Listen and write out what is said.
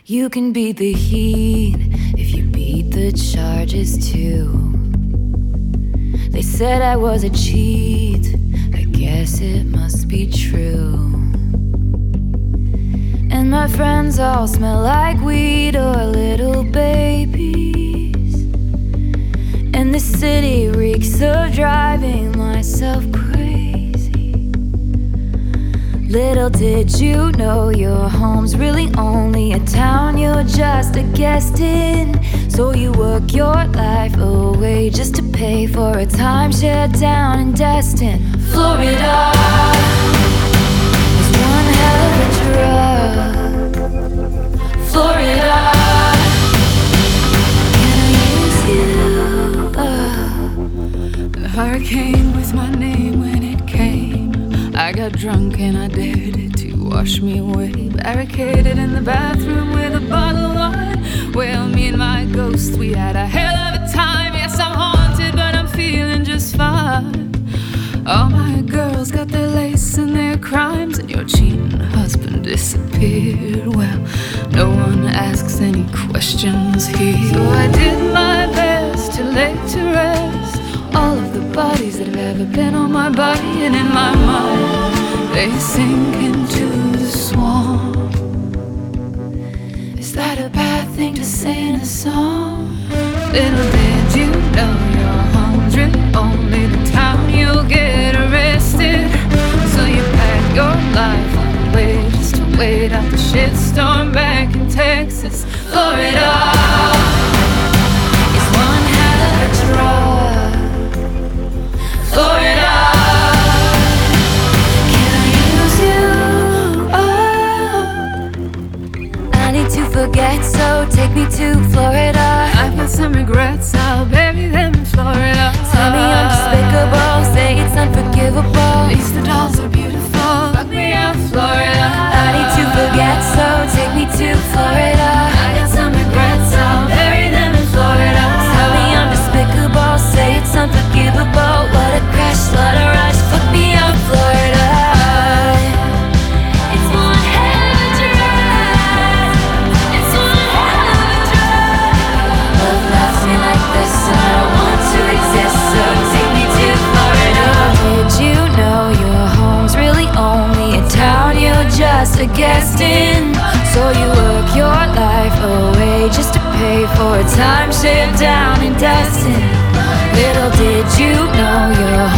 You can beat the heat if you beat the charges too. They said I was a cheat, I guess it must be true. And my friends all smell like weed or little babies. And the city reeks of driving myself crazy. Little did you know your home's really only a town you're just a guest in. So you work your life away just to pay for a timeshare down in Destin, Florida. Is one hell of a drug, Florida. Can I use you? The hurricane was my name when it came. I got drunk and I dared it to wash me away. Barricaded in the bathroom with a bottle of wine. Well, me and my ghost, we had a hell of a time. Yes, I'm haunted, but I'm feeling just fine. All my girls got their lace and their crimes, and your cheating husband disappeared. Well, no one asks any questions here. So I did my best to lay to rest all of the bodies that have ever been on my body. And in my mind, they sink into the swamp. Is that a bad thing to say in a song? Little did you know you're hungry, only the time you'll get arrested. So you pack your life away just to wait out the shitstorm back in Texas, Florida. It's one hell of a drug, Florida. Can I use you? Oh, I need to forget, so take me to Florida. I've got some regrets, I'll bury them in Florida. Tell me I'm despicable, say it's unforgivable. At least the dolls are beautiful. Fuck me out, Florida. I need to forget, so take me to Florida. I got some regrets, I'll bury them in Florida. Tell me I'm despicable, say it's unforgivable. What a crash, what a rush, fuck me out, Florida. It's one hell of a drug. It's one hell of a drug. Love loves me like this, and I don't want to exist, so take me to Florida. Did you know your home's really only a town you're just a guest in? So you work your life away just to pay for a timeshare down in Destin. Little did you know your